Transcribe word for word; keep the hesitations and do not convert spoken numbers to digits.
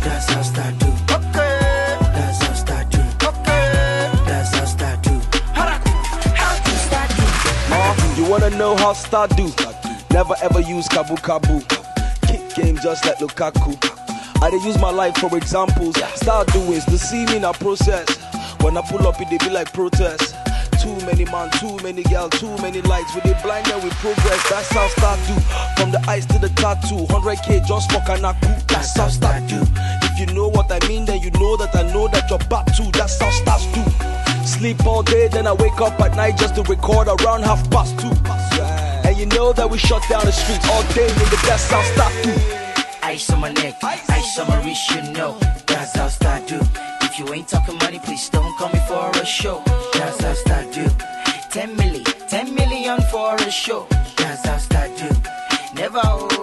That's how start do. Okay. That's how start do. Okay. That's how start do. How to start do? Uh, you wanna know how start do? Never ever use kabu kabu. Kick game just like Lukaku. I dey use my life for examples. Start doings, the see me in a process. When I pull up, it they be like protest. Too many man, too many girl, too many lights. We dey blind them with progress. That's how start do. From the ice to the tattoo, one hundred K just for Kanaku. That's how start do. If you know what I mean, then you know that I know that you're back to. That's how start do. Sleep all day, then I wake up at night just to record around half past two. And you know that we shut down the streets all day, nigga. That's how start do. Ice on my neck, ice on my wrist, you know. That's how start do. If you ain't talking money, please don't call me for a show. That's how start do. Ten million, ten million for a show. That's how start do. Never